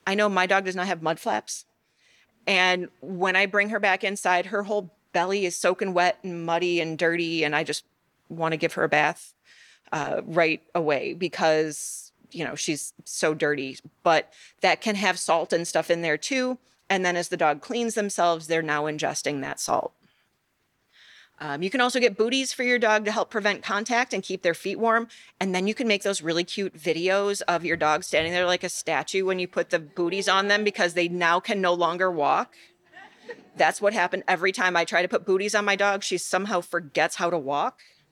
I know my dog does not have mud flaps. And when I bring her back inside, her whole belly is soaking wet and muddy and dirty. And I just want to give her a bath right away because, she's so dirty. But that can have salt and stuff in there too. And then as the dog cleans themselves, they're now ingesting that salt. You can also get booties for your dog to help prevent contact and keep their feet warm. And then you can make those really cute videos of your dog standing there like a statue when you put the booties on them because they now can no longer walk. That's what happened every time I try to put booties on my dog. She somehow forgets how to walk.